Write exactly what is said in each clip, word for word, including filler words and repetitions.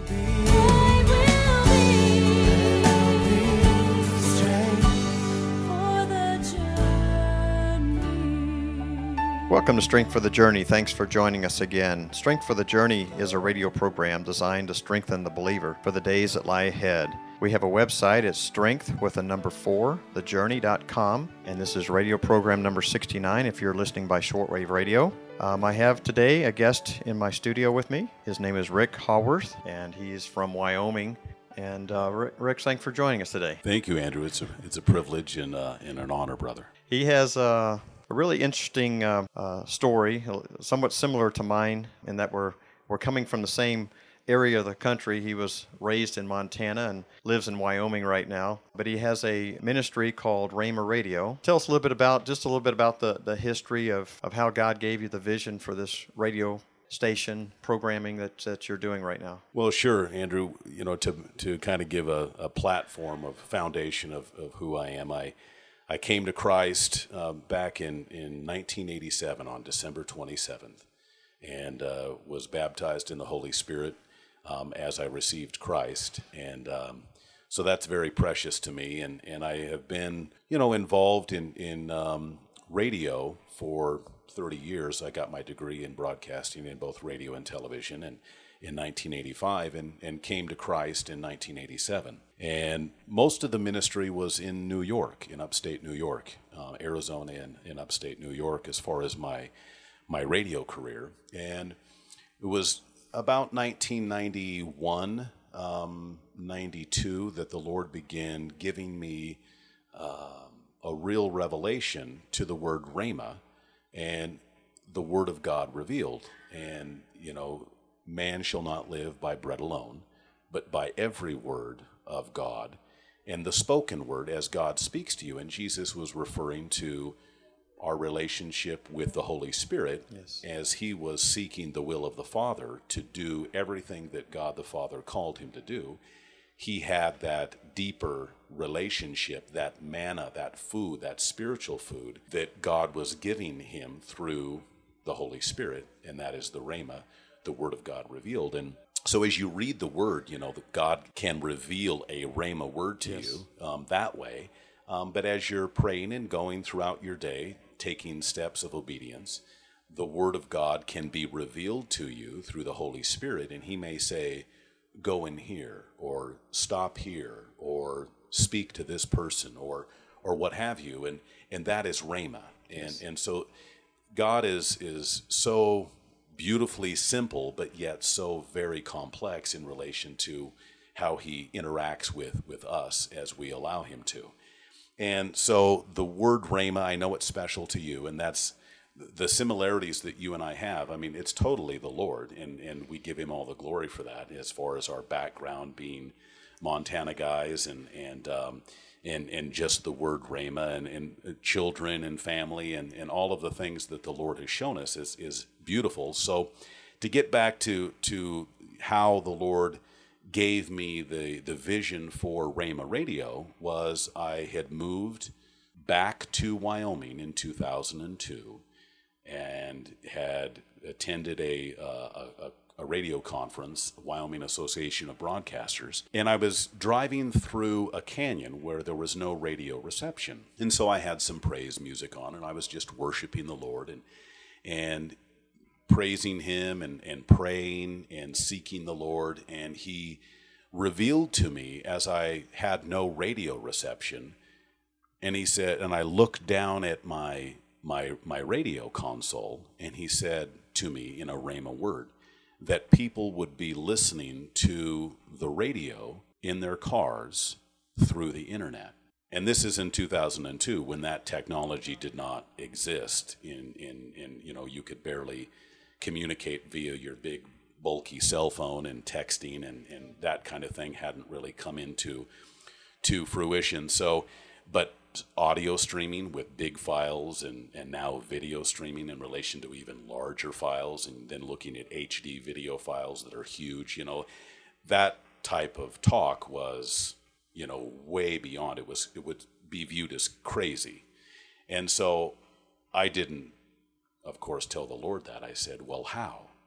Welcome to Strength for the Journey. Thanks for joining us again. Strength for the Journey is a radio program designed to strengthen the believer for the days that lie ahead. We have a website. It's strength with a number four, the journey dot com, and this is radio program number sixty-nine if you're listening by shortwave radio. Um, I have today a guest in my studio with me. His name is Rick Haworth, and he's from Wyoming. And uh, Rick, Rick, thanks for joining us today. Thank you, Andrew. It's a it's a privilege and uh, and an honor, brother. He has uh, a really interesting uh, uh, story, somewhat similar to mine, in that we're we're coming from the same area of the country. He was raised in Montana and lives in Wyoming right now, but he has a ministry called Rhema Radio. Tell us a little bit about, just a little bit about the, the history of, of how God gave you the vision for this radio station programming that, that you're doing right now. Well, sure, Andrew. You know, to to kind of give a, a platform of foundation of, of who I am, I I came to Christ uh, back in, in nineteen eighty-seven on December twenty-seventh, and uh, was baptized in the Holy Spirit um, as I received Christ, and um, so that's very precious to me. And, and I have been, you know, involved in in um, radio for thirty years. I got my degree in broadcasting in both radio and television, and in nineteen eighty-five, and, and came to Christ in nineteen eighty-seven. And most of the ministry was in New York, in upstate New York, uh, Arizona, and in upstate New York as far as my my radio career. And it was about nineteen ninety-one, um, ninety-two that the Lord began giving me uh, a real revelation to the word Rhema, and the Word of God revealed. And, you know, man shall not live by bread alone, but by every word of God. And the spoken word as God speaks to you. And Jesus was referring to our relationship with the Holy Spirit, yes, as he was seeking the will of the Father to do everything that God the Father called him to do. He had that deeper relationship, that manna, that food, that spiritual food that God was giving him through the Holy Spirit, and that is the Rhema, the Word of God revealed. And so as you read the Word, you know, that God can reveal a Rhema word to yes. you um, that way. Um, but as you're praying and going throughout your day, taking steps of obedience, the Word of God can be revealed to you through the Holy Spirit, and he may say, go in here, or stop here, or speak to this person, or or what have you, and and that is Rhema. And yes. and so God is is so beautifully simple, but yet so very complex in relation to how he interacts with with us as we allow him to. And so the word Rhema, I know it's special to you, and that's the similarities that you and I have. I mean, it's totally the Lord, and, and we give him all the glory for that, as far as our background being Montana guys, and and um, and and just the word Rhema, and, and children and family, and, and all of the things that the Lord has shown us is is beautiful. So to get back to to how the Lord gave me the, the vision for Rhema Radio was I had moved back to Wyoming in two thousand two, and had attended a, uh, a a radio conference, Wyoming Association of Broadcasters, and I was driving through a canyon where there was no radio reception, and so I had some praise music on, and I was just worshiping the Lord and and praising him and, and praying and seeking the Lord, and he revealed to me as I had no radio reception, and he said, and I looked down at my my my radio console, and he said to me in a Rhema word that people would be listening to the radio in their cars through the internet. And this is in two thousand two, when that technology did not exist. In in in you know, you could barely communicate via your big bulky cell phone, and texting and, and that kind of thing hadn't really come into to fruition. So, but audio streaming with big files, and, and now video streaming in relation to even larger files, and then looking at H D video files that are huge, you know, that type of talk was, you know, way beyond. It was, it would be viewed as crazy. And so I didn't, of course, tell the Lord that. I said, well, how?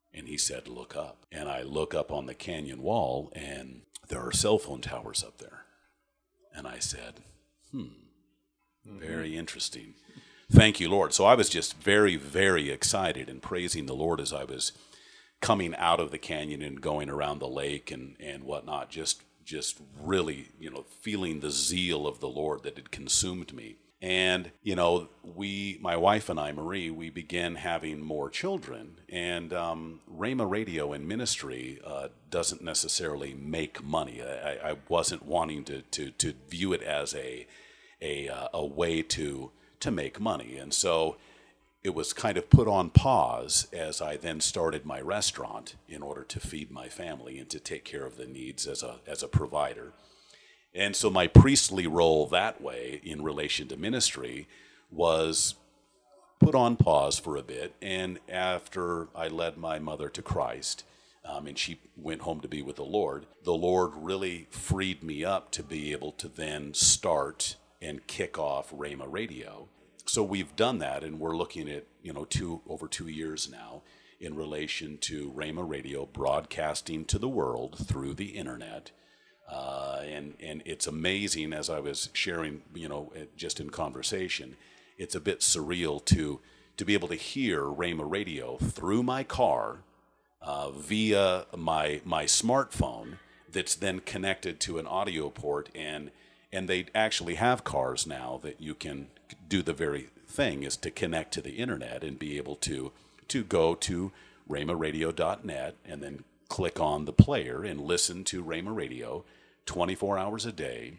And he said, look up. And I look up on the canyon wall, and there are cell phone towers up there. And I said, hmm, mm-hmm. very interesting. Thank you, Lord. So I was just very, very excited and praising the Lord as I was coming out of the canyon and going around the lake and, and whatnot, just just really, you know, feeling the zeal of the Lord that had consumed me. And, you know, we, my wife and I, Marie, we began having more children. And um, Rhema Radio and ministry uh, doesn't necessarily make money. I, I wasn't wanting to, to, to view it as a a, uh, a way to to make money. And so it was kind of put on pause as I then started my restaurant in order to feed my family and to take care of the needs as a as a provider. And so my priestly role that way in relation to ministry was put on pause for a bit. And after I led my mother to Christ, um, and she went home to be with the Lord, the Lord really freed me up to be able to then start and kick off Rhema Radio. So we've done that, and we're looking at, you know, two over two years now in relation to Rhema Radio broadcasting to the world through the internet. Uh, and, and it's amazing, as I was sharing, you know, just in conversation, it's a bit surreal to to be able to hear Rhema Radio through my car uh, via my my smartphone that's then connected to an audio port, and and they actually have cars now that you can do the very thing, is to connect to the internet and be able to to go to rhema radio dot net and then click on the player and listen to Rhema Radio twenty-four hours a day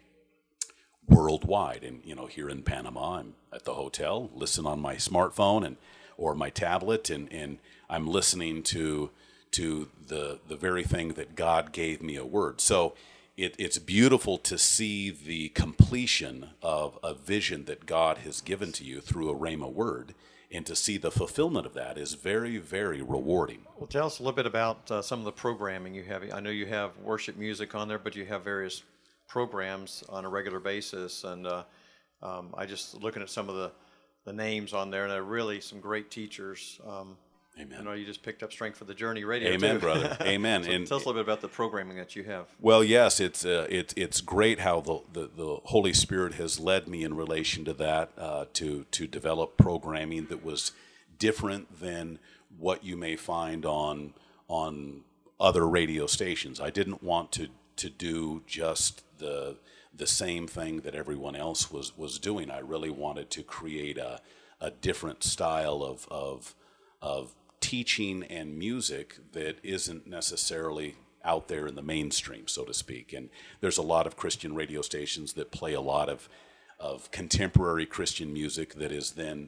worldwide. And, you know, here in Panama, I'm at the hotel, listen on my smartphone and or my tablet, and, and I'm listening to to the the very thing that God gave me a word. So it, it's beautiful to see the completion of a vision that God has given to you through a Rhema word, and to see the fulfillment of that is very, very rewarding. Well, tell us a little bit about uh, some of the programming you have. I know you have worship music on there, but you have various programs on a regular basis. And uh, um, I just looking at some of the, the names on there, and they're really some great teachers. Um, Amen. I know you just picked up Strength for the Journey Radio. Amen, too. brother. Amen. So and tell us a little bit about the programming that you have. Well, yes, it's uh, it's it's great how the, the, the Holy Spirit has led me in relation to that, uh, to to develop programming that was different than what you may find on on other radio stations. I didn't want to to do just the the same thing that everyone else was was doing. I really wanted to create a a different style of of of teaching and music that isn't necessarily out there in the mainstream, so to speak. And there's a lot of Christian radio stations that play a lot of of contemporary Christian music that is then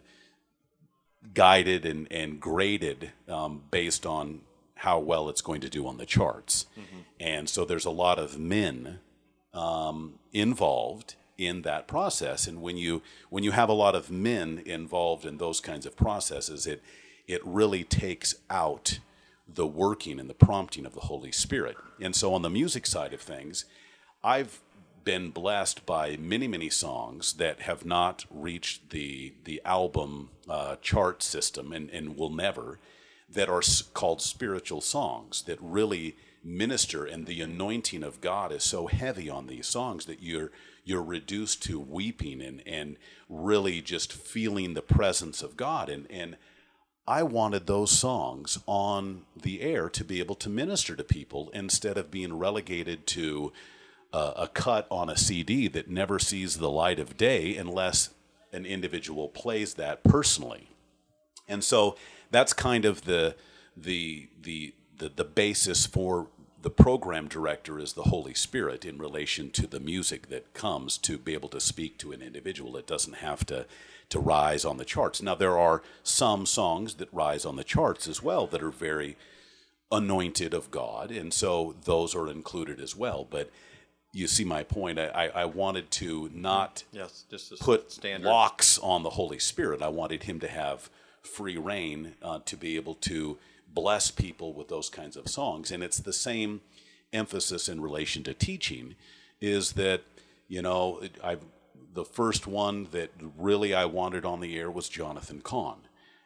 guided and, and graded um, based on how well it's going to do on the charts. Mm-hmm. And so there's a lot of men um, involved in that process. And when you when you have a lot of men involved in those kinds of processes, it it really takes out the working and the prompting of the Holy Spirit. And so on the music side of things, I've been blessed by many, many songs that have not reached the the album uh, chart system and, and will never, that are called spiritual songs that really minister, and the anointing of God is so heavy on these songs that you're you're reduced to weeping and, and really just feeling the presence of God. And and I wanted those songs on the air to be able to minister to people instead of being relegated to uh, a cut on a C D that never sees the light of day unless an individual plays that personally. And so that's kind of the the the the, the basis for the program director is the Holy Spirit in relation to the music that comes to be able to speak to an individual. It doesn't have to to rise on the charts. Now, there are some songs that rise on the charts as well that are very anointed of God, and so those are included as well. But you see my point. I, I wanted to not yes, just put standard. locks on the Holy Spirit. I wanted him to have free reign uh, to be able to bless people with those kinds of songs. And it's the same emphasis in relation to teaching, is that, you know, I've the first one that really I wanted on the air was Jonathan Cahn.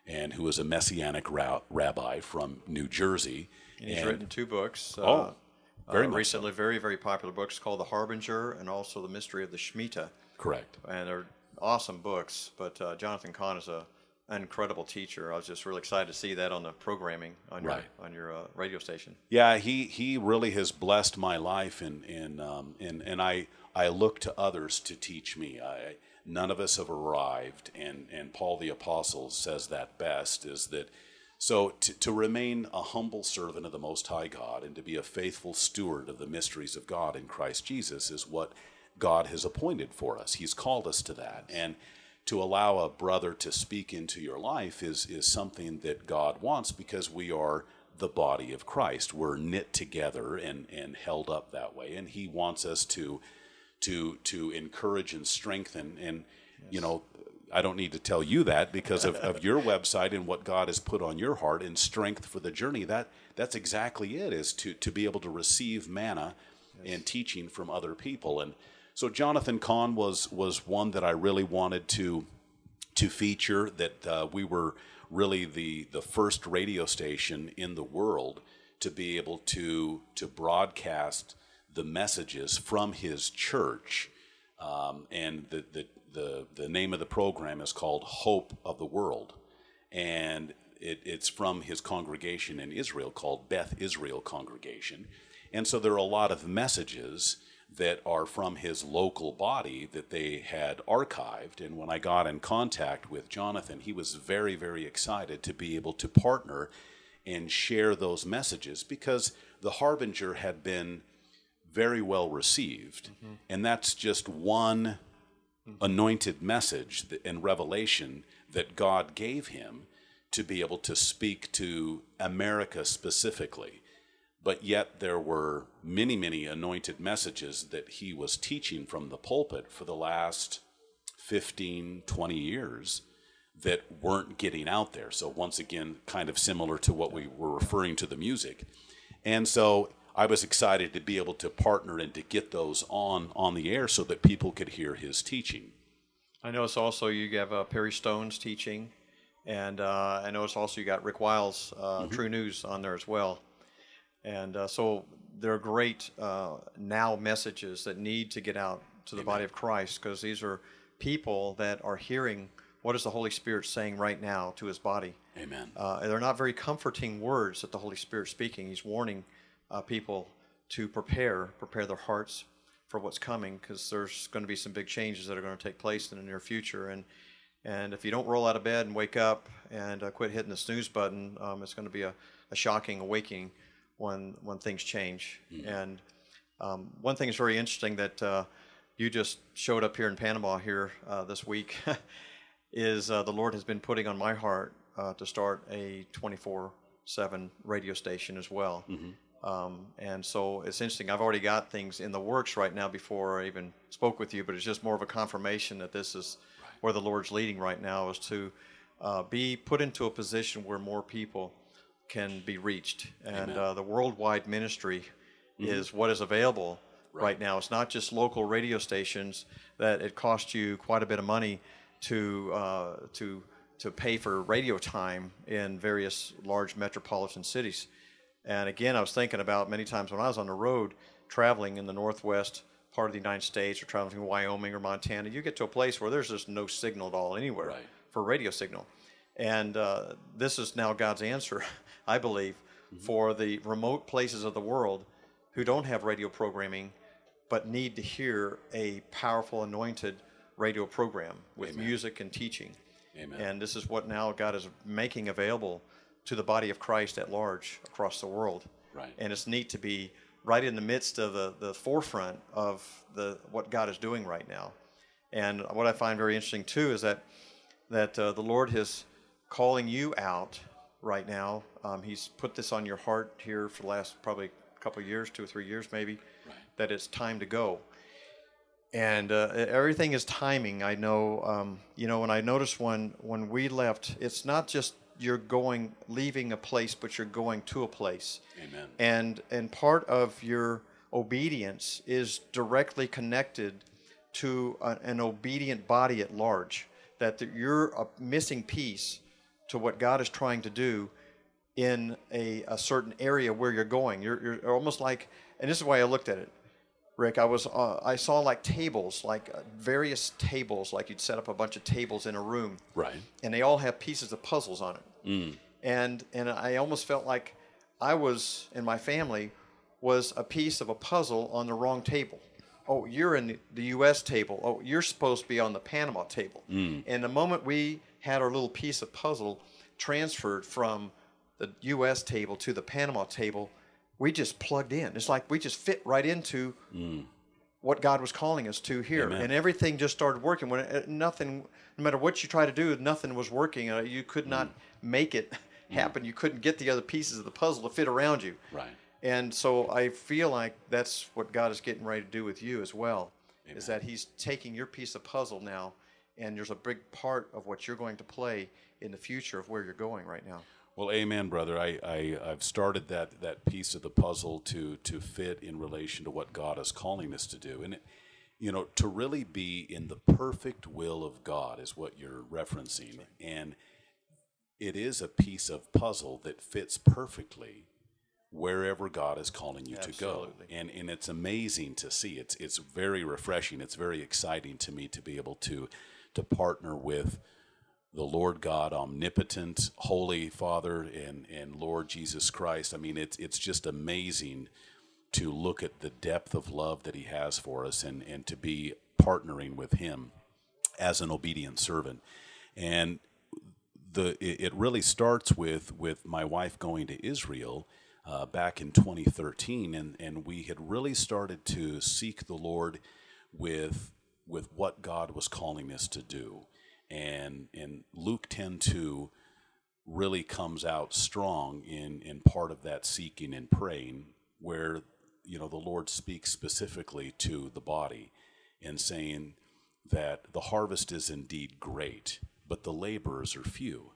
and who is a Messianic ra- rabbi from New Jersey. And he's and, written two books. Oh, uh, very uh, much recently, very, very popular books called The Harbinger and also The Mystery of the Shemitah. Correct. And they're awesome books. But uh, Jonathan Cahn is a, an incredible teacher. I was just really excited to see that on the programming on your Right. on your uh, radio station. Yeah, he, he really has blessed my life, and and um, and and I I look to others to teach me. I none of us have arrived, and and Paul the Apostle says that best, is that so to, to remain a humble servant of the Most High God and to be a faithful steward of the mysteries of God in Christ Jesus is what God has appointed for us. He's called us to that, and to allow a brother to speak into your life is is something that God wants, because we are the body of Christ. We're knit together and and held up that way, and He wants us to to to encourage and strengthen. And yes. you know, I don't need to tell you that because of, of your website and what God has put on your heart and strength for the journey. That that's exactly it, is to to be able to receive manna yes. and teaching from other people. And so Jonathan Cahn was was one that I really wanted to to feature. That uh, we were really the the first radio station in the world to be able to to broadcast the messages from his church, um, and the, the the the name of the program is called Hope of the World, and it, it's from his congregation in Israel called Beth Israel Congregation, and so there are a lot of messages that are from his local body that they had archived. And when I got in contact with Jonathan, he was very, very excited to be able to partner and share those messages, because the Harbinger had been very well received. Mm-hmm. And that's just one mm-hmm. anointed message and revelation that God gave him to be able to speak to America specifically. But yet there were many, many anointed messages that he was teaching from the pulpit for the last fifteen, twenty years that weren't getting out there. So once again, kind of similar to what we were referring to the music. And so I was excited to be able to partner and to get those on, on the air so that people could hear his teaching. I notice also you have uh, Perry Stone's teaching, and uh, I notice also you got Rick Wiles' uh, mm-hmm. True News on there as well. And uh, so there are great uh, now messages that need to get out to the Amen. Body of Christ, because these are people that are hearing what is the Holy Spirit saying right now to his body. Amen. Uh, they're not very comforting words that the Holy Spirit's speaking. He's warning uh, people to prepare, prepare their hearts for what's coming, because there's going to be some big changes that are going to take place in the near future. And and if you don't roll out of bed and wake up and uh, quit hitting the snooze button, um, it's going to be a, a shocking awakening when when things change. Mm-hmm. And um, one thing is very interesting that uh, you just showed up here in Panama here uh, this week is uh, the Lord has been putting on my heart uh, to start a twenty-four seven radio station as well. Mm-hmm. Um, and so it's interesting. I've already got things in the works right now before I even spoke with you, but it's just more of a confirmation that this is right. where the Lord's leading right now, is to uh, be put into a position where more people can be reached. And uh, the worldwide ministry mm-hmm. is what is available right. right now. It's not just local radio stations that it costs you quite a bit of money to uh, to to pay for radio time in various large metropolitan cities. And again, I was thinking about many times when I was on the road traveling in the northwest part of the United States, or traveling from Wyoming or Montana, you get to a place where there's just no signal at all anywhere right. for radio signal. And uh, this is now God's answer, I believe, mm-hmm. for the remote places of the world who don't have radio programming but need to hear a powerful, anointed radio program with Amen. Music and teaching. Amen. And this is what now God is making available to the body of Christ at large across the world. Right. And it's neat to be right in the midst of the, the forefront of the what God is doing right now. And what I find very interesting too is that that uh, the Lord is calling you out right now. Um, he's put this on your heart here for the last probably couple of years, two or three years maybe, right. that it's time to go. And uh, everything is timing. I know, um, you know, when I noticed when when we left, it's not just you're going, leaving a place, but you're going to a place. Amen. And and part of your obedience is directly connected to a, an obedient body at large. That the, you're a missing piece to what God is trying to do in a, a certain area where you're going. You're, you're almost like, and this is why I looked at it, Rick. I was uh, I saw like tables, like uh, various tables, like you'd set up a bunch of tables in a room, right? And they all have pieces of puzzles on it. Mm. And and I almost felt like I was, and my family was a piece of a puzzle on the wrong table. Oh, you're in the U S table. Oh, you're supposed to be on the Panama table. Mm. And the moment we had our little piece of puzzle transferred from the U S table to the Panama table, we just plugged in. It's like we just fit right into mm. what God was calling us to here. Amen. And everything just started working. When it, nothing, no matter what you try to do, nothing was working. Uh, you could not mm. make it happen. Mm. You couldn't get the other pieces of the puzzle to fit around you. Right. And so I feel like that's what God is getting ready to do with you as well. Amen. Is that He's taking your piece of puzzle now, and there's a big part of what you're going to play in the future of where you're going right now. Well, amen, brother. I, I, I've started that, that piece of the puzzle to to fit in relation to what God is calling us to do. And, it, you know, to really be in the perfect will of God is what you're referencing. Right. And it is a piece of puzzle that fits perfectly wherever God is calling you Absolutely. to go. And and it's amazing to see. It's it's very refreshing. It's very exciting to me to be able to to partner with the Lord God, omnipotent, holy Father, and, and Lord Jesus Christ. I mean, it's it's just amazing to look at the depth of love that He has for us, and, and to be partnering with Him as an obedient servant. And the it, it really starts with, with my wife going to Israel uh, back in twenty thirteen, and, and we had really started to seek the Lord with with what God was calling us to do. And and Luke ten two really comes out strong in, in part of that seeking and praying, where, you know, the Lord speaks specifically to the body and saying that the harvest is indeed great, but the laborers are few.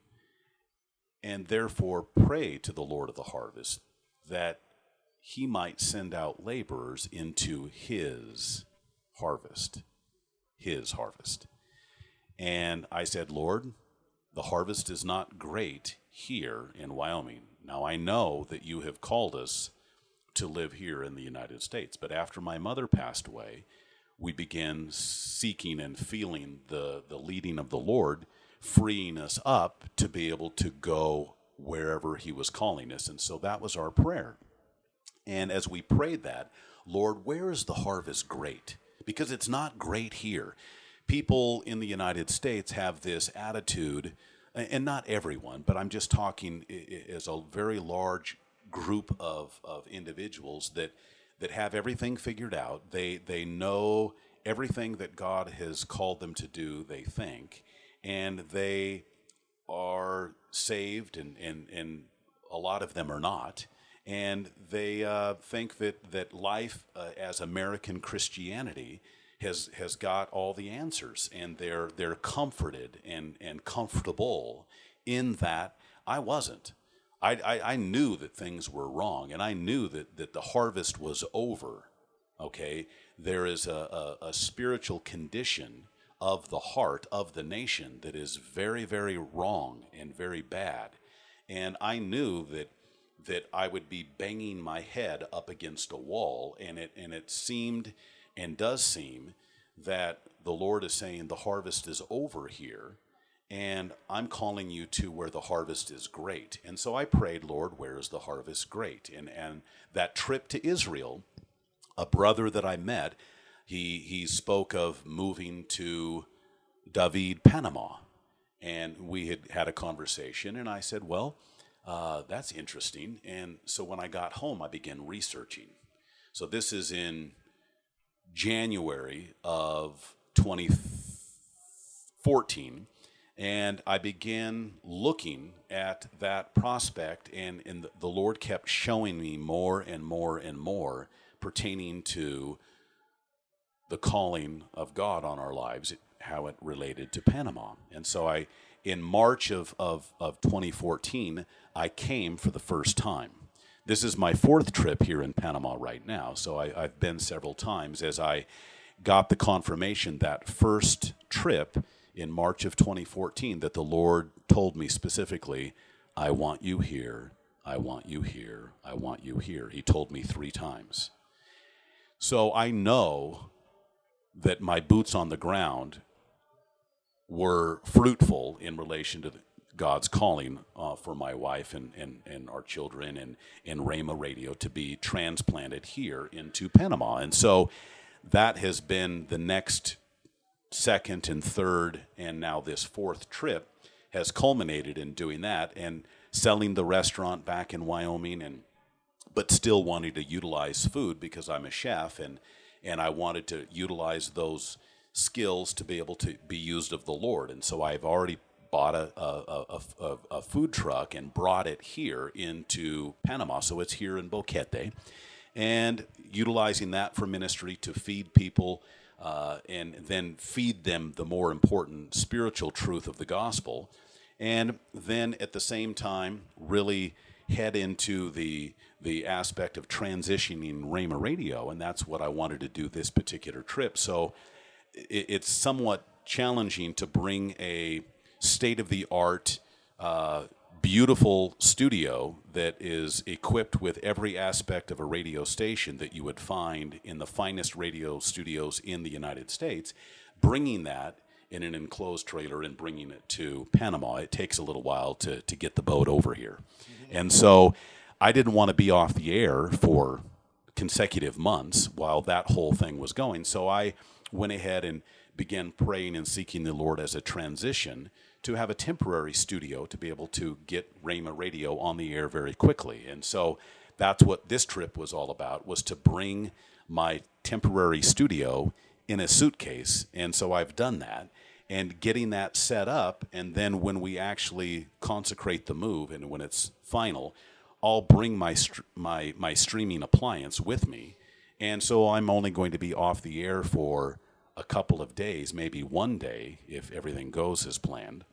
And therefore pray to the Lord of the harvest that He might send out laborers into His harvest. His harvest. And I said, Lord, the harvest is not great here in Wyoming. Now, I know that You have called us to live here in the United States, but after my mother passed away, we began seeking and feeling the, the leading of the Lord, freeing us up to be able to go wherever He was calling us. And so that was our prayer. And as we prayed that, Lord, where is the harvest great? Because it's not great here. People in the United States have this attitude, and not everyone, but I'm just talking as a very large group of, of individuals that that have everything figured out. They they know everything that God has called them to do, they think, and they are saved, and, and, and a lot of them are not. And they uh, think that, that life uh, as American Christianity has has got all the answers, and they're they're comforted and, and comfortable in that. I wasn't. I, I, I knew that things were wrong, and I knew that, that the harvest was over. Okay? There is a, a, a spiritual condition of the heart of the nation that is very, very wrong and very bad. And I knew that that I would be banging my head up against a wall, and it and it seemed and does seem that the Lord is saying the harvest is over here, and I'm calling you to where the harvest is great. And so I prayed, Lord, where is the harvest great? And and that trip to Israel, a brother that I met, he he spoke of moving to David, Panama, and we had had a conversation, and I said, well, uh, that's interesting. And so when I got home, I began researching. So this is in January of twenty fourteen, and I began looking at that prospect, and, and the Lord kept showing me more and more and more pertaining to the calling of God on our lives, how it related to Panama. And so I, in March of, of, of twenty fourteen, I came for the first time. This is my fourth trip here in Panama right now, so I, I've been several times as I got the confirmation that first trip in March of twenty fourteen that the Lord told me specifically, I want you here, I want you here, I want you here. He told me three times. So I know that my boots on the ground were fruitful in relation to the, God's calling uh, for my wife and, and, and our children and, and Rhema Radio to be transplanted here into Panama. And so that has been the next second and third and now this fourth trip has culminated in doing that and selling the restaurant back in Wyoming, and but still wanting to utilize food because I'm a chef, and, and I wanted to utilize those skills to be able to be used of the Lord. And so I've already bought a, a, a, a food truck and brought it here into Panama. So it's here in Boquete, and utilizing that for ministry to feed people uh, and then feed them the more important spiritual truth of the gospel. And then at the same time, really head into the the aspect of transitioning Rhema Radio. And that's what I wanted to do this particular trip. So it, it's somewhat challenging to bring a state-of-the-art, uh, beautiful studio that is equipped with every aspect of a radio station that you would find in the finest radio studios in the United States, bringing that in an enclosed trailer and bringing it to Panama. It takes a little while to, to get the boat over here. Mm-hmm. And so I didn't want to be off the air for consecutive months while that whole thing was going. So I went ahead and began praying and seeking the Lord as a transition to have a temporary studio to be able to get Rhema Radio on the air very quickly. And so that's what this trip was all about, was to bring my temporary studio in a suitcase. And so I've done that, and getting that set up. And then when we actually consecrate the move and when it's final, I'll bring my my my streaming appliance with me. And so I'm only going to be off the air for a couple of days, maybe one day, if everything goes as planned.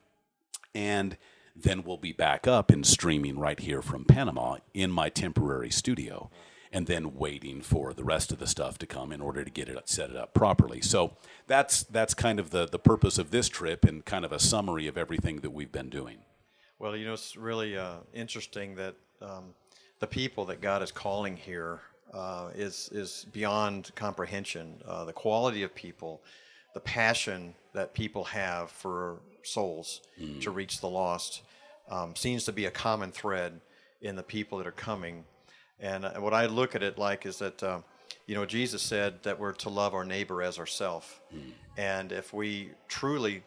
And then we'll be back up and streaming right here from Panama in my temporary studio, and then waiting for the rest of the stuff to come in order to get it set it up properly. So that's that's kind of the, the purpose of this trip, and kind of a summary of everything that we've been doing. Well, you know, it's really uh, interesting that um, the people that God is calling here uh, is is beyond comprehension. Uh, the quality of people, the passion that people have for souls mm. to reach the lost um, seems to be a common thread in the people that are coming. And uh, what I look at it like is that, uh, you know, Jesus said that we're to love our neighbor as ourselves. Mm. And if we truly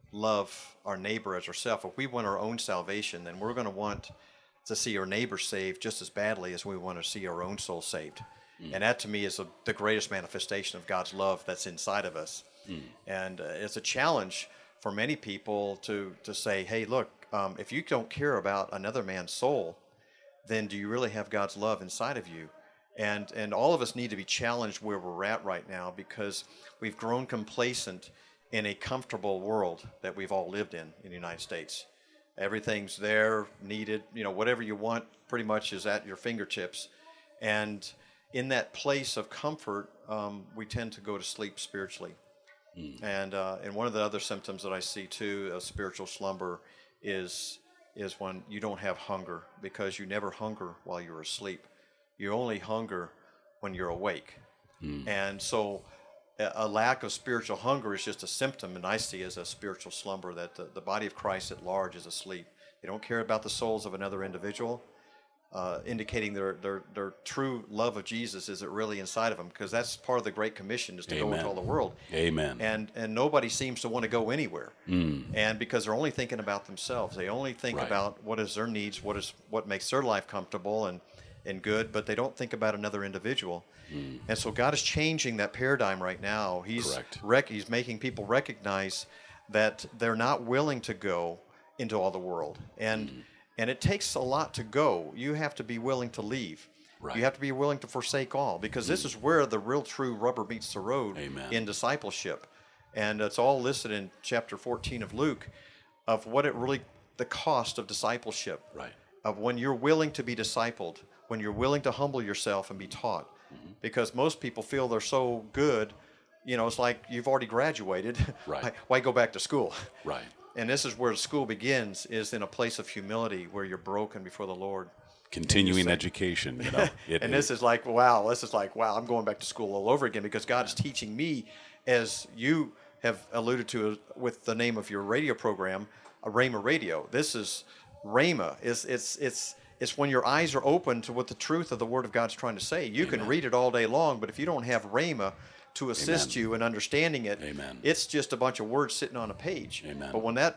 love our neighbor as ourselves, if we want our own salvation, then we're going to want to see our neighbor saved just as badly as we want to see our own soul saved. Mm. And that, to me, is a, the greatest manifestation of God's love that's inside of us. Mm. And uh, it's a challenge for many people to, to say, hey, look, um, if you don't care about another man's soul, then do you really have God's love inside of you? And and all of us need to be challenged where we're at right now, because we've grown complacent in a comfortable world that we've all lived in in the United States. Everything's there, needed, you know, whatever you want pretty much is at your fingertips. And in that place of comfort, um, we tend to go to sleep spiritually. Mm. And uh, and one of the other symptoms that I see too of spiritual slumber is is when you don't have hunger, because you never hunger while you're asleep. You only hunger when you're awake. Mm. And so a, a lack of spiritual hunger is just a symptom, and I see as a spiritual slumber, that the, the body of Christ at large is asleep. They don't care about the souls of another individual, uh, indicating their, their their true love of Jesus isn't really inside of them, because that's part of the Great Commission, is to Amen. Go into all the world. Amen. And and nobody seems to want to go anywhere. Mm. And because they're only thinking about themselves. They only think right. about what is their needs, what is what makes their life comfortable and, and good, but they don't think about another individual. Mm. And so God is changing that paradigm right now. He's rec- He's making people recognize that they're not willing to go into all the world. And mm. And it takes a lot to go. You have to be willing to leave. Right. You have to be willing to forsake all, because this is where the real true rubber meets the road. Amen. In discipleship. And it's all listed in chapter fourteen of Luke, of what it really, the cost of discipleship. Right. Of when you're willing to be discipled, when you're willing to humble yourself and be taught. Mm-hmm. Because most people feel they're so good you know, it's like you've already graduated. Right. Why, why go back to school? Right. And this is where school begins, is in a place of humility where you're broken before the Lord. Continuing education, you know. It, and it, this is like, wow, this is like, wow, I'm going back to school all over again, because God is teaching me, as you have alluded to with the name of your radio program, a Rhema Radio. This is Rhema. It's, it's, it's, it's when your eyes are open to what the truth of the Word of God's trying to say. You Amen. Can read it all day long, but if you don't have Rhema to assist Amen. You in understanding it, Amen. It's just a bunch of words sitting on a page. Amen. But when that,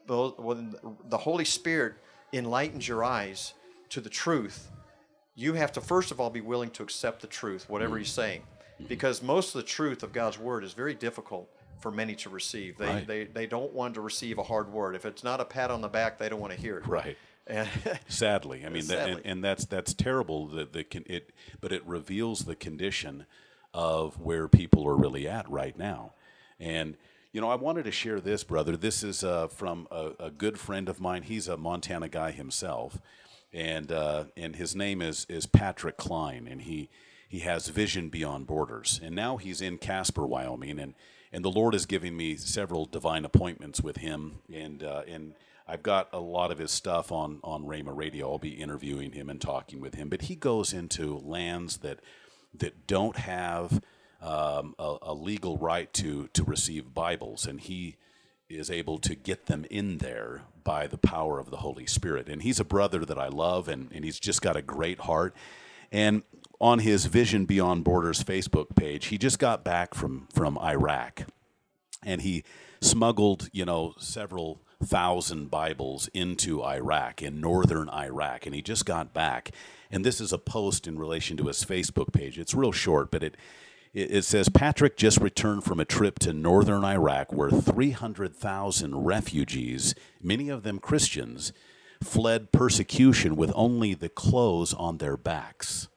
when the Holy Spirit enlightens your eyes to the truth, you have to first of all be willing to accept the truth, whatever mm-hmm. He's saying, mm-hmm. because most of the truth of God's Word is very difficult for many to receive. They right. they they don't want to receive a hard word. If it's not a pat on the back, they don't want to hear it. Right. And sadly, I mean, sadly. That, and, and that's that's terrible. That the it, but it reveals the condition of where people are really at right now. And you know, I wanted to share this, brother. This is uh, from a, a good friend of mine. He's a Montana guy himself, and uh, and his name is is Patrick Klein, and he he has Vision Beyond Borders, and now he's in Casper, Wyoming, and and the Lord is giving me several divine appointments with him, and uh, and I've got a lot of his stuff on on Rhema Radio. I'll be interviewing him and talking with him, but he goes into lands that that don't have um, a, a legal right to to receive Bibles, and he is able to get them in there by the power of the Holy Spirit. And he's a brother that I love, and, and he's just got a great heart. And on his Vision Beyond Borders Facebook page, he just got back from, from Iraq, and he smuggled, you know, several thousand Bibles into Iraq, in northern Iraq, and he just got back. And this is a post in relation to his Facebook page. It's real short, but it It says, Patrick just returned from a trip to northern Iraq where three hundred thousand refugees, many of them Christians, fled persecution with only the clothes on their backs.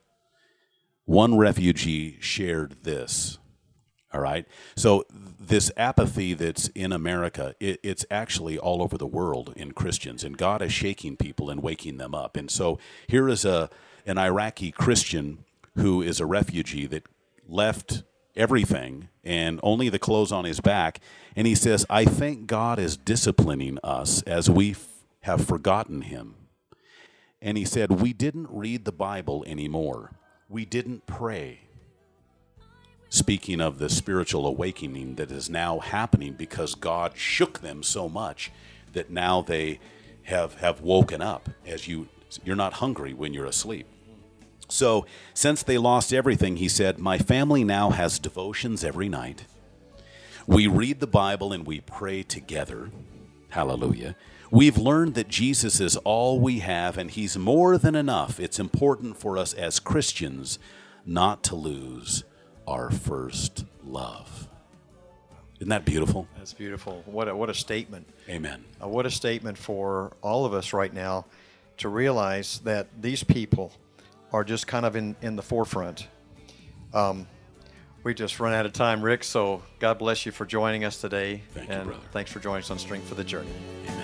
One refugee shared this, all right? So this apathy that's in America, it, it's actually all over the world in Christians, and God is shaking people and waking them up. And so here is a an Iraqi Christian who is a refugee that left everything and only the clothes on his back. And he says, I think God is disciplining us as we f- have forgotten him. And he said, we didn't read the Bible anymore. We didn't pray. Speaking of the spiritual awakening that is now happening because God shook them so much that now they have, have woken up. As you, you're not hungry when you're asleep. So, since they lost everything, he said, my family now has devotions every night. We read the Bible and we pray together. Hallelujah. We've learned that Jesus is all we have, and he's more than enough. It's important for us as Christians not to lose our first love. Isn't that beautiful? That's beautiful. What a, what a statement. Amen. Uh, what a statement for all of us right now to realize that these people are just kind of in, in the forefront. Um, we just run out of time, Rick, so God bless you for joining us today. Thank and you, brother. Thanks for joining us on Strength for the Journey.